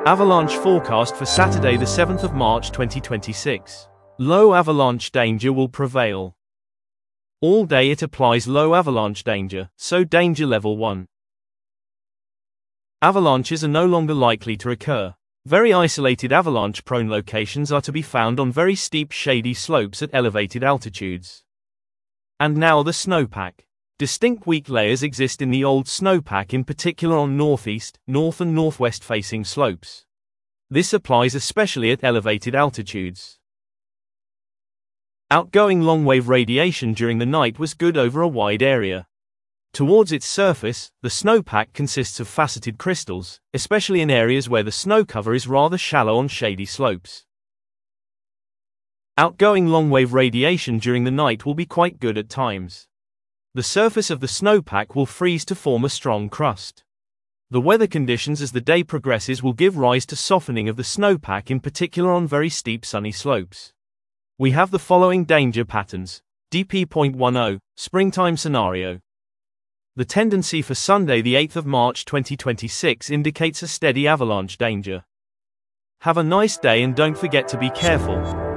Avalanche forecast for Saturday the 7th of March 2026. Low avalanche danger will prevail. All day it applies low avalanche danger, so danger level 1. Avalanches are no longer likely to occur. Very isolated avalanche-prone locations are to be found on very steep shady slopes at elevated altitudes. And now the snowpack. Distinct weak layers exist in the old snowpack, in particular on northeast, north and northwest facing slopes. This applies especially at elevated altitudes. Outgoing long-wave radiation during the night was good over a wide area. Towards its surface, the snowpack consists of faceted crystals, especially in areas where the snow cover is rather shallow on shady slopes. Outgoing long-wave radiation during the night will be quite good at times. The surface of the snowpack will freeze to form a strong crust. The weather conditions as the day progresses will give rise to softening of the snowpack, in particular on very steep sunny slopes. We have the following danger patterns. DP.10, Springtime Scenario. The tendency for Sunday the 8th of March 2026 indicates a steady avalanche danger. Have a nice day and don't forget to be careful.